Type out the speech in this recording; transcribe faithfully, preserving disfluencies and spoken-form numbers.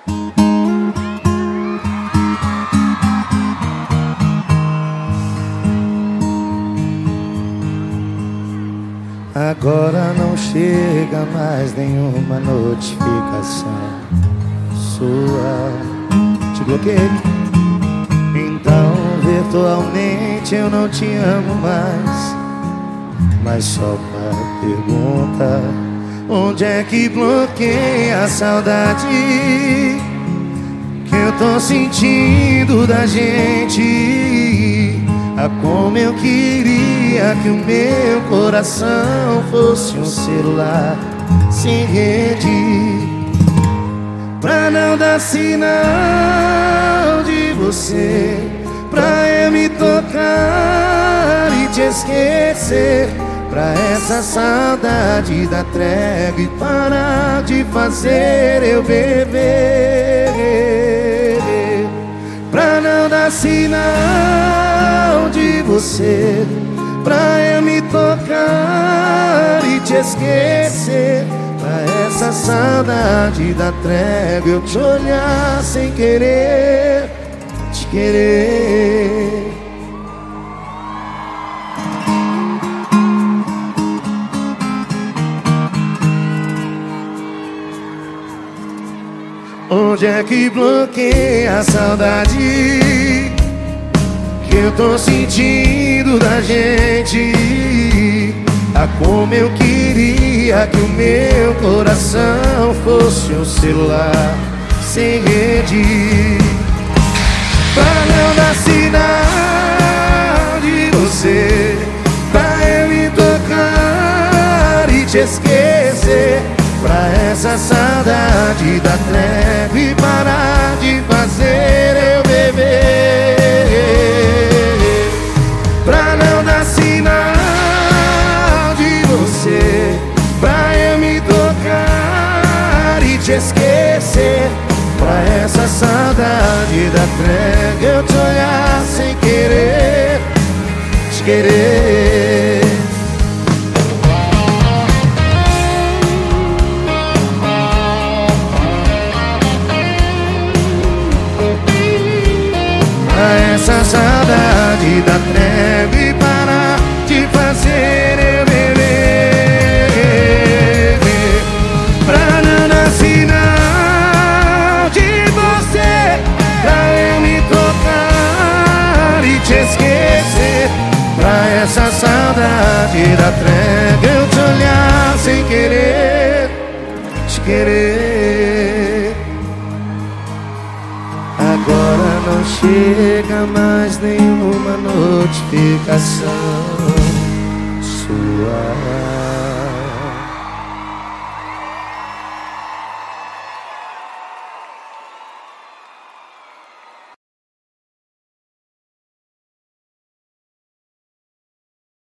Agora não chega mais nenhuma notificação sua. Te bloqueei. Então virtualmente eu não te amo mais. Mas só uma pergunta: onde é que bloqueia a saudade que eu tô sentindo da gente? Ah, como eu queria que o meu coração fosse um celular sem rede, pra não dar sinal de você, pra eu me tocar e te esquecer, pra essa saudade da trégua e parar de fazer eu beber, pra não dar sinal de você, pra eu me tocar e te esquecer, pra essa saudade da trégua eu te olhar sem querer, te querer. Onde é que bloqueia a saudade que eu tô sentindo da gente? Ah, como eu queria que o meu coração fosse um celular sem rede, pra não dar sinal de você, pra eu me tocar e te esquecer, pra essa saudade da trégua e parar de fazer eu beber, pra não dar sinal de você, pra eu me tocar e te esquecer, pra essa saudade da trégua eu te olhar sem querer, te querer. Essa saudade da trégua e parar de fazer eu beber, pra não dar sinal de você, pra eu me tocar e te esquecer, pra essa saudade da trégua eu te olhar sem querer, te querer. Agora não chega mais nenhuma notificação sua.